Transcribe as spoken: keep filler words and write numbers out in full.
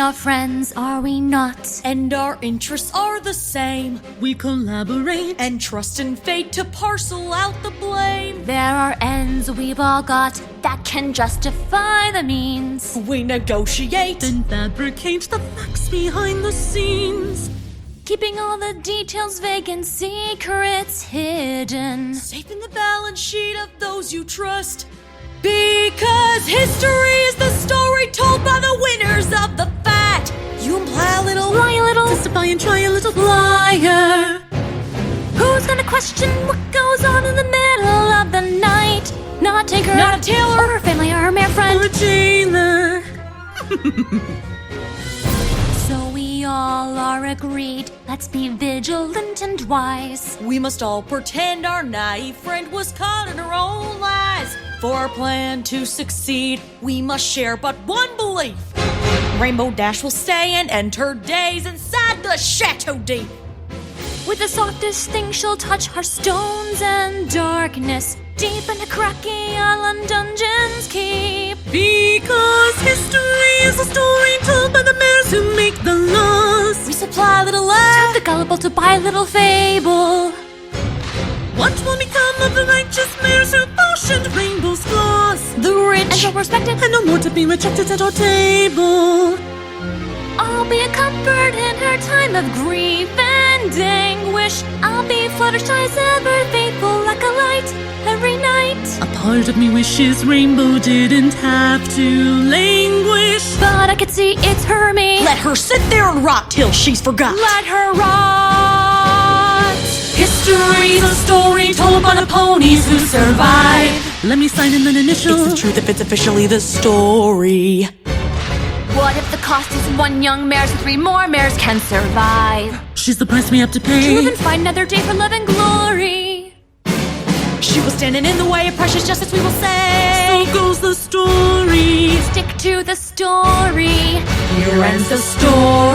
are friends, are we not? And our interests are the same. We collaborate and trust in fate to parcel out the blame. There are ends we've all got that can justify the means. We negotiate and fabricate the facts behind the scenes, keeping all the details vague and secrets hidden, safe in the balance sheet of those you trust. Because history is the story told by the winners of the fight. You imply a little, lie a little, testify and try a little, liar. Who's gonna question what goes on in the middle of the night? Not Tinker, not a tailor, or her family, or her mere friend, or a jailer. So we all are agreed, let's be vigilant and wise. We must all pretend our naive friend was caught in her own lies. For our plan to succeed, we must share but one belief. Rainbow Dash will stay and end her days inside the Chateau Deep. With the softest thing she'll touch Hearthstones and darkness, deep into cracky island dungeons keep. Because history is a story told by the mares who make the laws. We supply a little laugh to the gullible to buy a little fable. What will become of the righteous mares who fashioned Rainbow's flaws? The rich and so respected, and no more to be rejected at our table. I'll be a comfort in her time of grief and anguish. I'll be Fluttershy as ever, faithful like a light every night. A part of me wishes Rainbow didn't have to languish, but I could see it's her me. Let her sit there and rot till she's forgot. Let her rot. History's a story told by the ponies who survive. Let me sign in an initial. It's the truth if it's officially the story. What if the cost is one young mare so three more mares can survive? She's the price we have to pay to live and find another day for love and glory. She was standing in the way of precious justice, we will say. So goes the story. Stick to the story. Here ends the story.